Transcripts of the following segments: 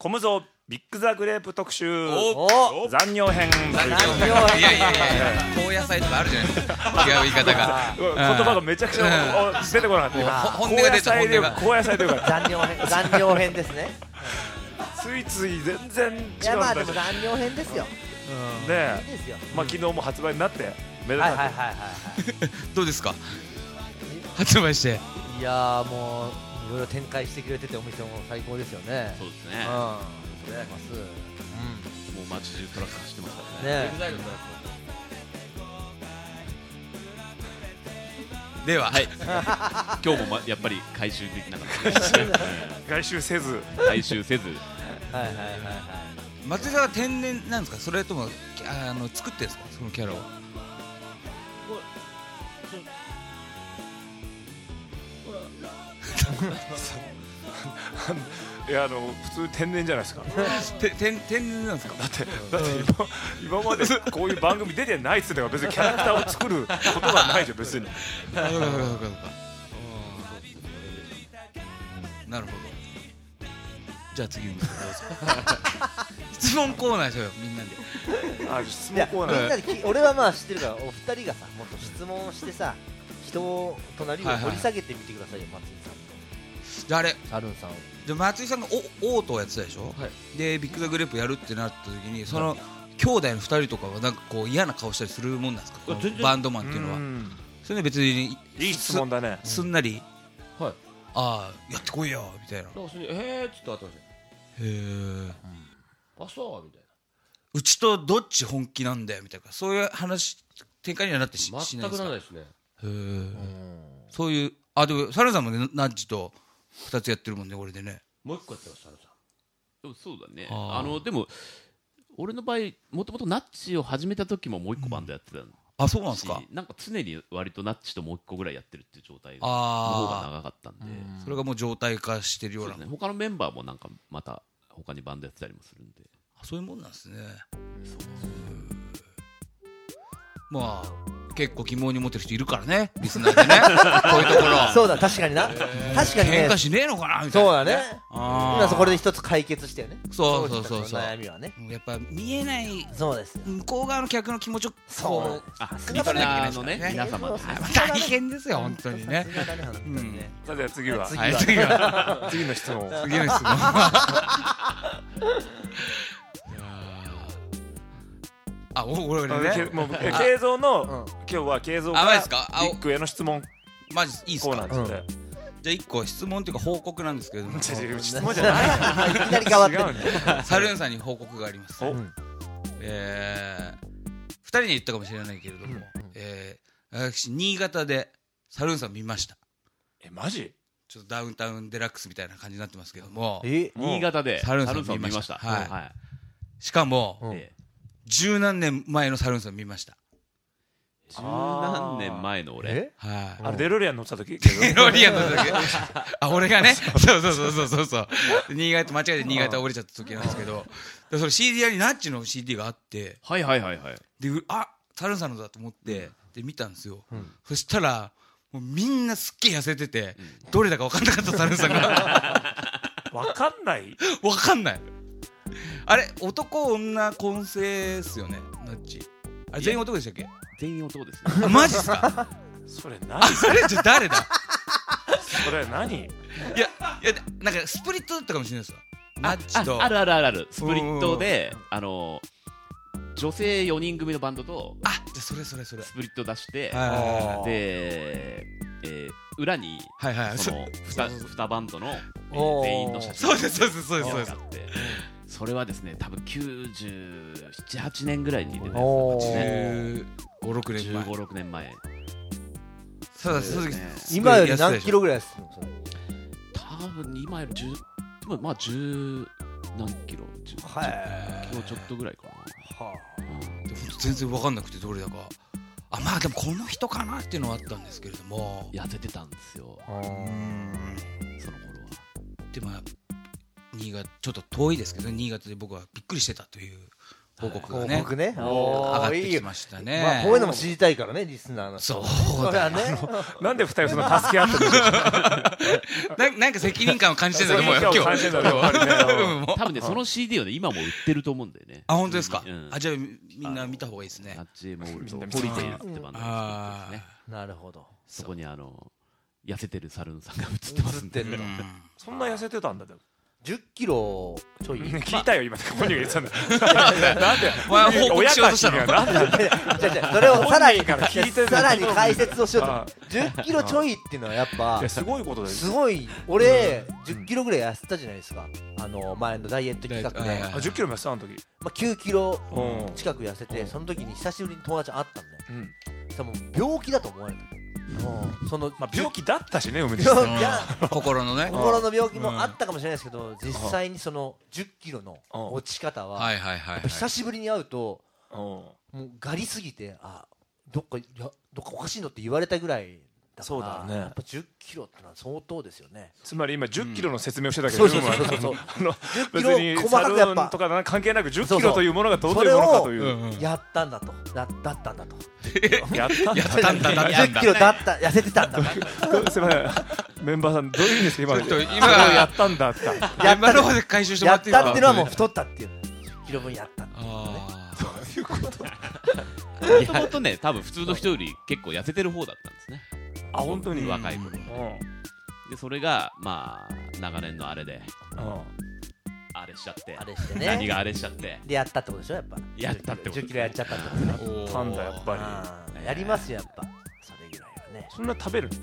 コムゾビッグザグレープ特集お残尿編。 いや高野菜とかあるじゃないですか。違う言い方が言葉がめちゃくちゃ出てこなかった。 本音が出た。本音が高野菜というか残尿編ですね。 ついつい全然違うんだ。 いやまあでも残尿編ですよ。 ねいいですよ。 まあ昨日も発売になってめでたく。 どうですか発売して。 いやもういろいろ展開してくれててお店も最高ですよね。 そうですね。もう街中トラック走ってますからね。 では、 今日もやっぱり回収できなかったですね。 回収せず。 松井さんは天然なんですか、それとも作ってるんですか、そのキャラを。 いや普通天然じゃないですか。 天然なんですか。 だって今までこういう番組出てないっつってたから別にキャラクターを作ることがないじゃん別に。 なるほど。じゃあ次にどうぞ。質問コーナーでしょよみんなで。 質問コーナー。 俺はまあ知ってるからお二人がさもっと質問してさ人を隣を掘り下げてみてくださいよ松井さん。 じゃああれサルンさんで松井さんがオートをやってたでしょ、でビッグザグレープやるってなった時にその兄弟の2人とかはなんかこう嫌な顔したりするもんなんですか、このバンドマンっていうのは。それで別にいい質問だね。 すんなりはい、 ああやってこいよみたいな。 だからそれへーっつってあったんですよ。あそうみたいな。 うちとどっち本気なんだよみたいな、そういう話展開にはなってしないですか。 全くならないですね。 そういうでもサルさんもねナッジと2つやってるもんね俺でね。 もう一個やってますサルさん。 でもそうだね。でも俺の場合もともとナッチを始めた時ももう一個バンドやってたの。 あそうなんですか。 なんか常に割とナッチともう一個ぐらいやってるっていう状態の方が長かったんで、 それがもう状態化してるような。 他のメンバーもなんかまた他にバンドやってたりもするんで。 そういうもんなんですね。まあ結構疑問に思ってる人いるからねリスナーでねこういうところ。 そうだ確かにな。確かにね。 喧嘩しねえのかなみたいな。 そうだね。今これで一つ解決してよね。 そう悩みはね。 やっぱ見えないそうです。 向こう側の客の気持ちをこうリスナーのね皆様大変ですよ本当にね。 さて次は次の質問。 俺ね慶三の今日は慶三からビッグへの質問マジいいっすか。じゃあ1個質問というか報告なんですけれども。 質問じゃないいきなり変わってる。 サルーンさんに報告があります。2人に言ったかもしれないけれども私新潟でサルーンさん見ました。 マジ。 ちょっとダウンタウンデラックスみたいな感じになってますけども新潟でサルーンさん見ました。しかも十何年前のサルーンさん見ました。 十何年前の俺。 デロリアン乗った時。 デロリアン乗った時。俺がね。そう新潟間違えて新潟降りちゃった時なんですけど、それ CD 屋にナッチの CD があって、 でサルーンさんのだと思ってで見たんですよ。そしたらもうみんなすっげえ痩せててどれだか分かんなかったサルーンさんが。 分かんない。 分かんない。あれ男女混成っすよねナッチ。あれ全員男でしたっけ。 全員男ですね。 マジっすか。 それ何。 それじゃ誰だ。 それ何。いやなんかスプリットだったかもしれないですよナッチと。 あるスプリットで女性4人組のバンドとじゃあそれスプリット出してで裏にその2バンドの全員の写真を使ってそれはですね多分97、8年ぐらいに出たやつ 15、6年前。 今より何キロぐらいですか。 多分今より10何キロ10キロちょっとぐらいかな。 全然分かんなくてどれだか。まあでもこの人かなっていうのはあったんですけれども痩せてたんですよその頃は。 で新潟ちょっと遠いですけど新潟で僕はびっくりしてたという報告がね報告ね上がってきましたね。 まあこういうのも知りたいからねリスナーの。 そうだね。 なんで2人その助け合ってるんですか。 なんか責任感を感じてるんだと思うよ今日。 多分ねその CD をね今も売ってると思うんだよね。 あ本当ですか。あじゃあみんな見た方がいいですね。 あっちもポリテイルってバンドですね。 なるほど。 そこに痩せてるサルーンさんが映ってますんで。 そんな痩せてたんだ。 10キロちょい聞いたよ今本人が言ってたんだ。 なんで報告しようとしたの。 それをさらに解説をしようと。10キロちょいっていうのはやっぱすごいことだよ。 すごい。俺10キロぐらい痩せたじゃないですか。前のダイエット企画で 10キロも痩せたあの時。 9キロ近く痩せてその時に久しぶりに友達会ったんだよ。その病気だと思われた。その病気だったしね梅心のね心の病気もあったかもしれないですけど実際にその10キロの落ち方は久しぶりに会うともうガリすぎてどっかおかしいのって言われたぐらいだから、ね、やっぱ10キロってのは相当ですよね。 つまり今10キロの説明をしてたけど、 10キロ別にサルーンとか関係なく10キロというものがどういうものかというやったんだとだったんだとやったんだ 10キロだった痩せてたんだすみませんメンバーさんどういう意味ですか今やったんだって今の方で回収してもらっていいですか。 やったっていうのはもう太ったっていう10キロ分やったそういうこともともとね多分普通の人より結構痩せてる方だったんですね。 本当に若い頃でそれがまあ長年のあれであれしちゃって何があれしちゃってでやったってことでしょ。やっぱやったってこと 10キロやっちゃったってことね。 やったんだやっぱりやりますよやっぱそれぐらいはね。 そんな食べる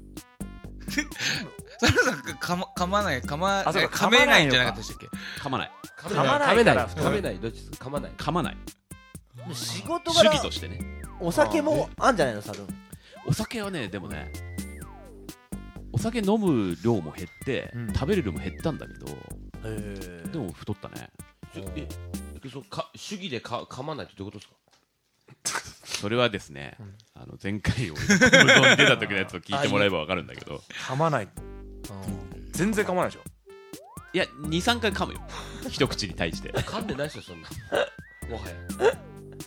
それさ噛まない噛めないんじゃなかったでしたっけ。 噛まない噛めないどっちですか。噛まない仕事主義としてね。 お酒もあんじゃないのサルーン。 お酒はねでもねお酒飲む量も減って食べる量も減ったんだけどでも太ったね。 主義で噛まないってどういうことですか。 それはですね前回俺が飲んでた時のやつを聞いてもらえば分かるんだけど噛まない全然噛まないでしょ。 いや 2,3 回噛むよ一口に対して。 噛んでないですよそんなもはや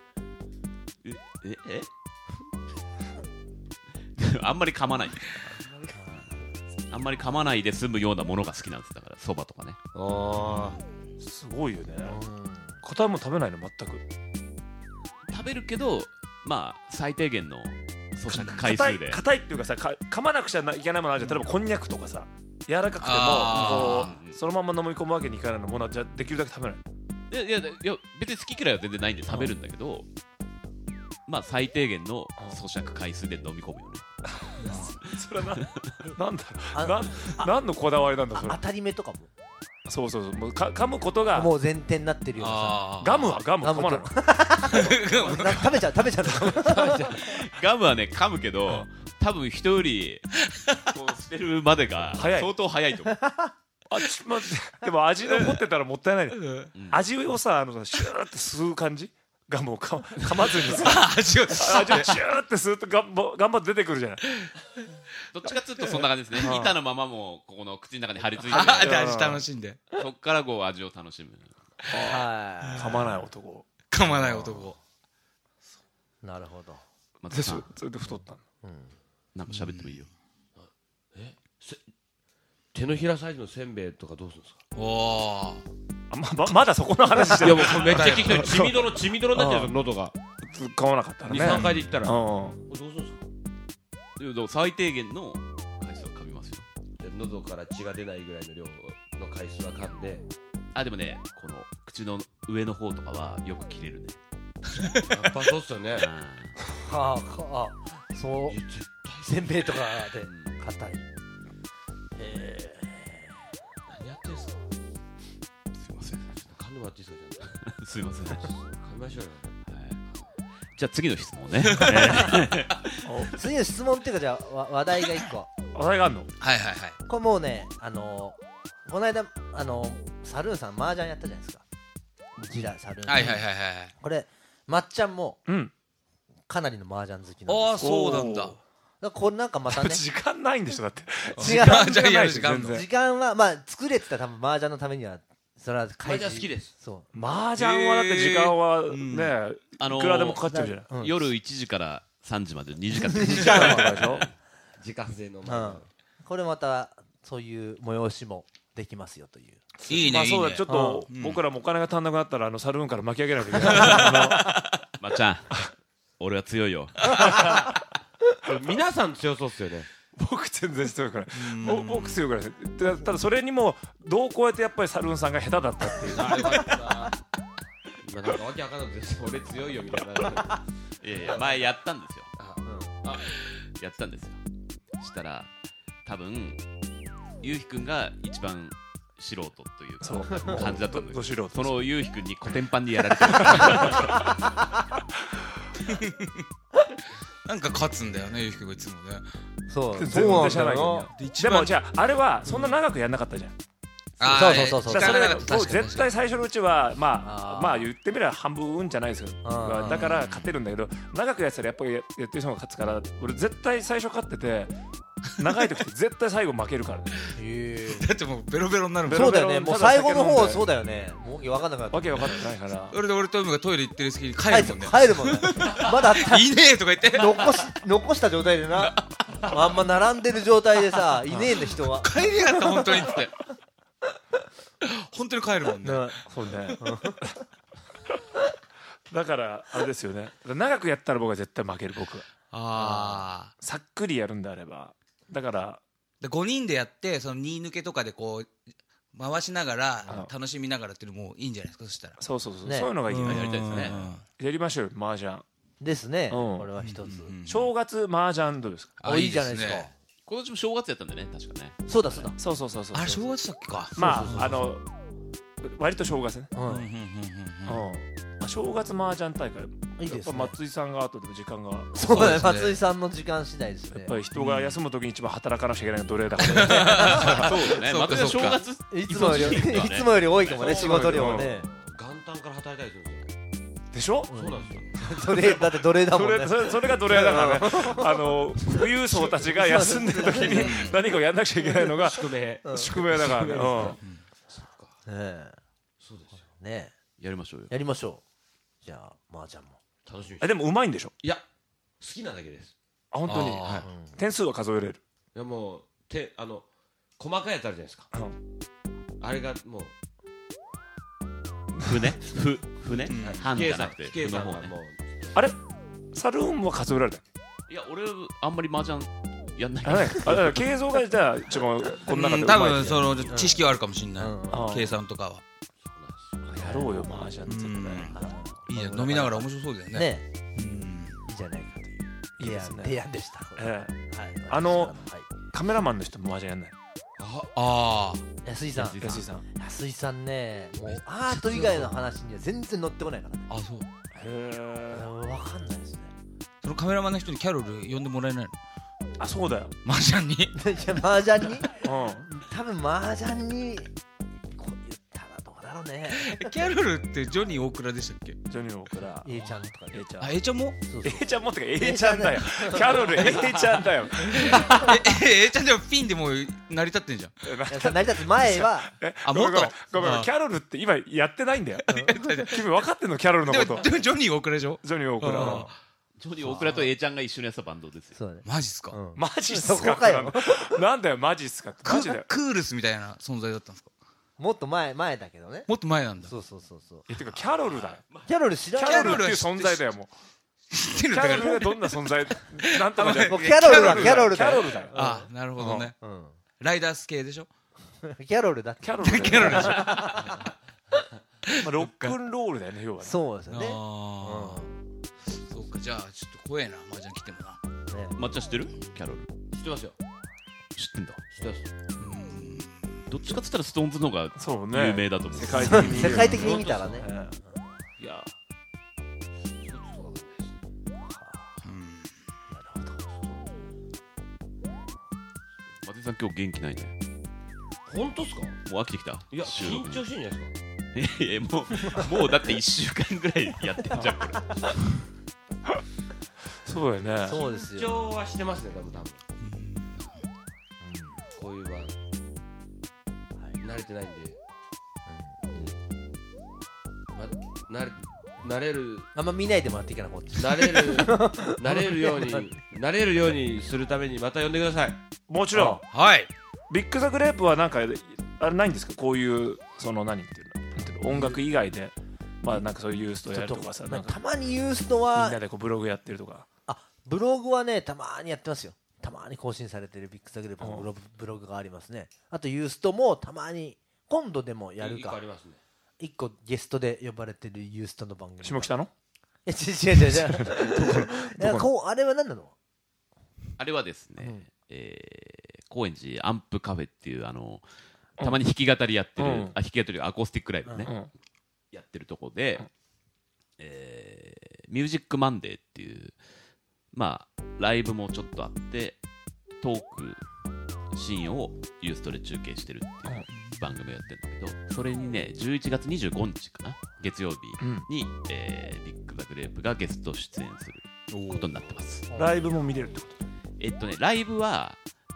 あんまり噛まないあんまり噛まないで済むようなものが好きなんです。だからそばとかね。 すごいよね。硬いもん食べないの全く。 食べるけどまあ最低限の咀嚼回数で硬いっていうかさ噛まなくちゃいけないものあるじゃん。例えばこんにゃくとかさ柔らかくてもそのまま飲み込むわけにいかないのものはじゃできるだけ食べない。 いや別に好き嫌いは全然ないんで食べるんだけどまあ最低限の咀嚼回数で飲み込むよね。 それはなんだ何のこだわりなんだそれ。 当たり目とかもそうもう噛むことがもう前提になってるようなさ。 ガム噛まない食べちゃうガムはね噛むけど多分人よりこう捨てるまでが相当早いと思う。 でも味残ってたらもったいない。味をさシューって吸う感じ。ガムを噛まずにさ味をシューって吸うと頑張って出てくるじゃない。 どっちかっていうとそんな感じですね。板のままもここの口の中に張り付いて味楽しんでそっからこう味を楽しむ。 噛まない男。 なるほど。 それで太ったの。 なんか喋ってもいいよ。 手のひらサイズのせんべいとかどうするんですか。 おまだそこの話してる。 いやもうめっちゃ聞きたい。血みどろになっちゃう喉が突っ込まなかったらね。 2、3回でいったらどうするんですか。 最低限の回数は噛みますよ。 喉から血が出ないぐらいの量の回数は噛んで。 でもねこの口の上の方とかはよく切れるね。 やっぱそうっすよね。 そうせんべいとかで硬い。 何やってんすか。 すいません噛んでもらっていいですか。 すいません噛みましょうよ。 じゃあ次の質問ね。 次の質問っていうかじゃあ話題が1個話題があるの。 これもうねこの間サルーンさん麻雀やったじゃないですか。ジラサルーンこれまっちゃんもかなりの麻雀好きなんです。 そうなんだ。 これなんかまたね時間ないんでしょだって。 時間はまあ作れって言ったら多分麻雀のためにはそれは麻雀好きです。 そう。 麻雀はだって時間はねいくらでもかかっちゃうじゃない。 夜1時から3時まで2時間とかでしょ。 時間制の。 これまたそういう催しもできますよという。 いいね。 まあそうだ、ちょっと僕らもお金が足んなくなったらサルーンから巻き上げなきゃいけない。 まっちゃん、俺は強いよ。 皆さん強そうっすよね。 僕全然強いから。僕強いから。ただそれにもどうこうやってやっぱりサルーンさんが下手だったっていう。 今なんかわけわかんないです。俺強いよみたいな。 いやいや、前やったんですよ。やったんですよ。したら多分ゆうひくんが一番素人という感じだったんですけど、そのゆうひくんにコテンパンでやられてる。 なんか勝つんだよね、ゆうひくんがいつもね。 そう、 全然知らないよ。でもじゃああれはそんな長くやんなかったじゃん。 そうそれ絶対最初のうちはまあ言ってみれば半分じゃないですよ。だから勝てるんだけど、長くやってたらやっぱりやってる人が勝つから、俺絶対最初勝ってて長い時って絶対最後負けるから。 だってもうベロベロになるもん。 そうだよね、もう最後の方そうだよね。もう分かんなくなった。 わけ分かってないから。 それで俺と海がトイレ行ってる隙に帰るもんね。 帰るもんね。まだいねえとか言って残した状態でな、あんま並んでる状態でさ、いねえんだ人は。 帰りやがった本当にって。本当に帰るもんね。 そうね。だからあれですよね。長くやったら僕は絶対負ける。僕はさっくりやるんであれば。だから 5人でやって、その2抜けとかでこう回しながら楽しみながらっていうのもいいんじゃないですか。そしたらそうそういうのがいいね。 やりたいですね。 やりましょうよ、麻雀ですね。これは一つ正月麻雀どうですか。 いいじゃないですか。 今年も正月やったんだよね、確かね。 そうだ。 そうあれ正月だっけか。 まあ割と正月ね。正月麻雀大会いいですね。松井さんが後で時間がそうだね、松井さんの時間次第ですね。 やっぱり人が休む時に一番働かなきゃいけないの奴隷だからそうだね。松井さん正月いつもより多いかもね、仕事量はね。 元旦から働いたりするんですよ。 でしょ。 そうなんですよ。 だって奴隷だもんね。 それが奴隷だからね。富裕層たちが休んでる時に何かをやんなくちゃいけないのが宿命だからね。 そうですよね。 やりましょうよ。 やりましょう。じゃあ麻雀も楽しみ。 でもうまいんでしょ。 いや、好きなだけです。 あ、本当に。点数は数えれる。 いやもう細かいやつあるじゃないですか。あれがもう船半じゃなくて船の方ね。 あれサルーンは数えられた。 いや俺あんまり麻雀やんない。 計算がじゃあ一番この中で多分その知識はあるかもしれない。計算とかは。 やろうよ麻雀絶対。 いいじゃん、飲みながら面白そうだよね。 いいじゃないかという提案でした。 カメラマンの人も麻雀やんない。 安井さんね、もうアート以外の話には全然乗ってこないからね。 あ、そう。 分かんないですね。 そのカメラマンの人にキャロル呼んでもらえないの？ あ、そうだよ。 麻雀に。 じゃあ麻雀に？多分麻雀にこう言ったらどうだろうね。 キャロルってジョニー大倉でしたっけ？ ジョニー大倉。 A ちゃんとか。 A ちゃんも？ A ちゃんもってか A ちゃんだよ。キャロル A ちゃんだよ。 A ちゃんでもピンでも成り立ってんじゃん。 成り立つ前は。 もっと。ごめん、キャロルって今やってないんだよ。君分かってんのキャロルのこと。 でもジョニー大倉でしょ？ ジョニー大倉。 ジョニー大倉と A ちゃんが一緒にやったバンドですよ。 マジっすか？ マジっすか？なんだよマジっすか？マジだよ。 クールスみたいな存在だったんですか？ もっと前だけどね。 もっと前なんだ。 そう。 てかキャロルだよ。 キャロル知らない。 キャロルっていう存在だよもう。 知ってる。 キャロルがどんな存在なんとかキャロルだよ。 あ、なるほどね。ライダース系でしょ？ キャロルだ。 キャロルでしょ。ロックンロールだよね要は。 そうですよね。 そうか、じゃあちょっと怖えな麻雀来てもな。 抹茶知ってる？キャロル知ってますよ。 知ってんだ。 知ってます。 どっちかっつったらストーンズの方が有名だと思う。 世界的に見たらね。 いや。松井さん今日元気ないね。 本当っすか？ もう飽きてきた。 いや緊張してんじゃないですか。もうだって1週間ぐらいやってんじゃんこれ。 そうよね。 そうですよ。 緊張はしてますね多分。こういう場慣れてないんで。 なれるあんま見ないでもらっていいかなこっちなれるようにするためにまた呼んでください。 もちろん。 はい。 ビッグザグレープはなんかあれないんですか、こういうその何っていうの音楽以外でまあなんかそういうユーストやるとかさ、なんかたまにユーストはみんなでこうブログやってるとか。 ブログはねたまにやってますよ。たまに更新されてるビッグザグレープのブログがありますね。あとユーストもたまに今度でもやるか。1個ゲストで呼ばれてるユーストの番組。 下北の？ 違うあれは何なの？ あれはですね、高円寺アンプカフェっていうたまに弾き語りやってる、弾き語りアコースティックライブね、やってるとこで、ミュージックマンデーっていうまあライブもちょっとあってトークシーンをユーストで中継してるっていう番組をやってるんだけど、それにね11月25日かな月曜日に、ビッグザグレープがゲスト出演することになってます。 ライブも見れるってこと？ ライブは、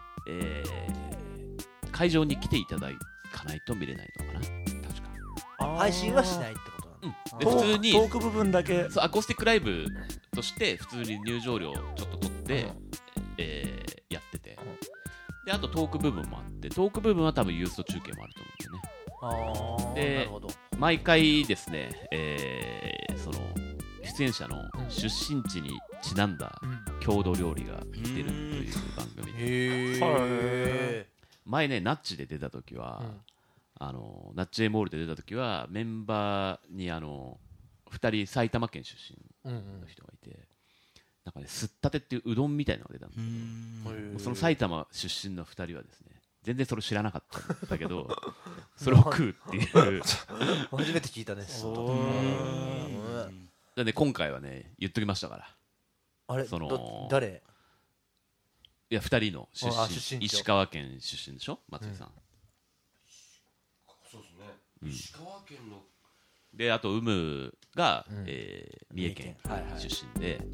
会場に来ていただかないと見れないのかな、確か。 配信はしないってことなの？ で普通にトーク部分だけアコースティックライブとして普通に入場料ちょっと取って、やってて、であとトーク部分もあって、トーク部分は多分ユースト中継もあると思うんでね。で毎回ですね、その出演者の出身地にちなんだ郷土料理が出るという番組で、前ねナッチで出た時は、ナッチエモールで出た時はメンバーに2人埼玉県出身の人がいて、なんかねすったてっていううどんみたいなのが出たの。その埼玉出身の2人はですね全然それ知らなかったんだけどそれを食うっていう初めて聞いたね。 なんで今回はね言っときましたから。 あれ誰？ いや2人の出身石川県出身でしょ松井さん。 そうですね、石川県のであと有無が、三重県出身で、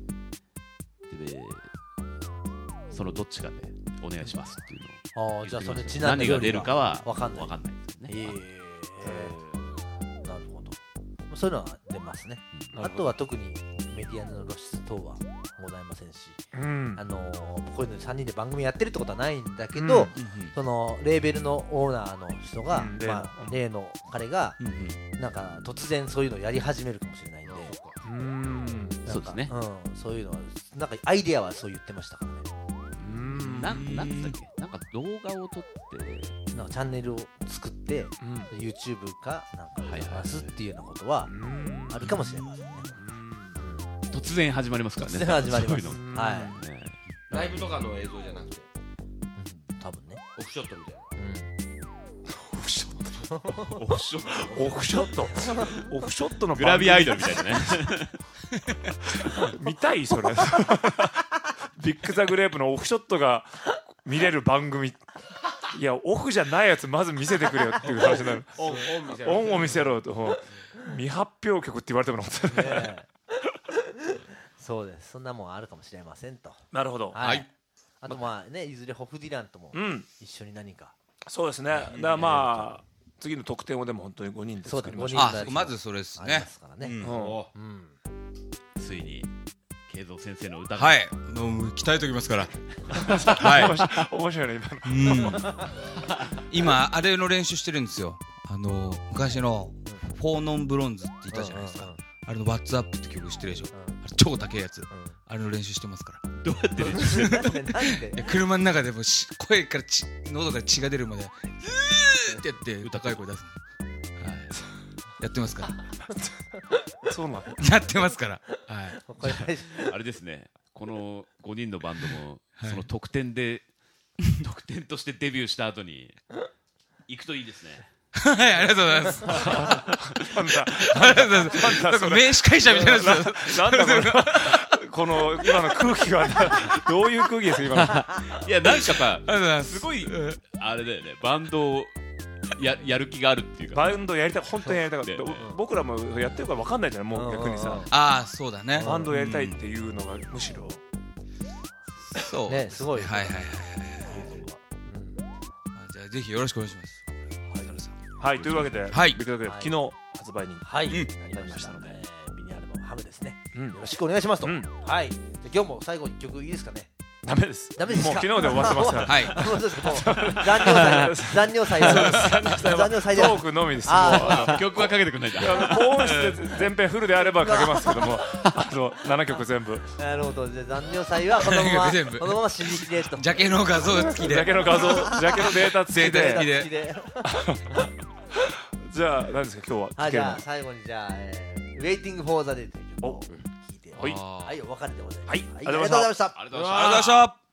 そのどっちかでお願いしますっていうのをじゃあそれちなんだ何が出るかは分かんないですよね。 なるほど。そういうのは出ますね。あとは特にメディアの露出等はございませんし、こういうの3人で番組やってるってことはないんだけど、そのレーベルのオーナーの人が、例の彼がなんか突然そういうのをやり始めるかもしれないんで、 そうですね。 そういうのはなんかアイデアはそう言ってましたからね。 なんだっけ、なんか動画を撮ってなんかチャンネルを作って、YouTube かなんか出すっていうようなことはあるかもしれませんね。 突然始まりますからね。 突然始まります。はい。 ライブとかの映像じゃなくて、 多分ね。 オフショットみたいな。 オフショットのグラビアアイドルみたいなね。 見たいそれ。ビッグザグレープのオフショットが見れる番組。いやオフじゃないやつまず見せてくれよっていう話になる。オンを見せろと。未発表曲って言われてもなかったね。 そうです。そんなもんあるかもしれませんと。 なるほど。はい。 あとまあね、いずれホフディランとも一緒に何か。 そうですね。だからまあ次の得点をでも本当に5人で作りましょう。 まずそれですね。 ついに慶三先生の歌が、 はい、もう鍛えておきますから。 はい。面白いね今の。今あれの練習してるんですよ。昔のフォーノンブロンズっていたじゃないですか。あれの What's Up って曲知ってるでしょ。あれ超高いやつ。あれの練習してますから。 どうやって練習してるの？車の中でも声から喉から血が出るまでってやって高い声出すの。はい。やってますから。 そうなの？ やってますから。はい。 あれですね。この5人のバンドもその得点としてデビューした後に行くといいですね。 はい、ありがとうございます。なんか名司会者みたいなやつ。 なんだこの今の空気はどういう空気です今の。いやなんかさ、すごいあれだよね。バンドをやる気があるっていうか。 バンドやりたい、本当にやりたかった。僕らもやってるから分かんないじゃない。もう逆にさ。 ああそうだね。 バンドやりたいっていうのがむしろ。 そうね、すごい。 はい。じゃあぜひよろしくお願いします。 はい、というわけで、 はい、 昨日発売にはい、なりましたので、ミニアルバムハムですね、よろしくお願いしますと。はい、じゃ今日も最後1曲いいですかね。 ダメです。 ダメですか。 もう昨日で終わってますから。 はい。 残尿祭で。 トークのみです。 曲はかけてくんないじゃん。 高音質で全編フルであればかけますけども、あと7曲全部。 なるほど。じゃ残尿祭はこのまま死にきれと。 ジャケの画像付きで。 ジャケのデータ付きで。じゃあ何ですか今日は。 じゃあ最後にじゃあWaiting for the Dayという曲を聴いて、はい、お別れでございます。 はい、 ありがとうございました。 ありがとうございました。